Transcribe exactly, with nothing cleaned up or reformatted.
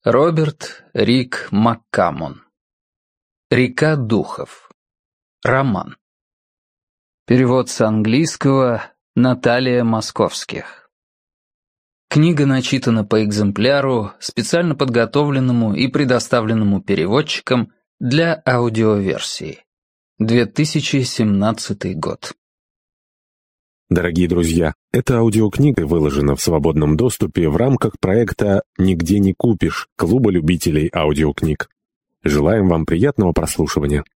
Роберт Рик Маккамон. «Река духов». Роман. Перевод с английского Наталья Московских. Книга начитана по экземпляру, специально подготовленному и предоставленному переводчиком для аудиоверсии. две тысячи семнадцатый год. Дорогие друзья, эта аудиокнига выложена в свободном доступе в рамках проекта «Нигде не купишь» Клуба любителей аудиокниг. Желаем вам приятного прослушивания.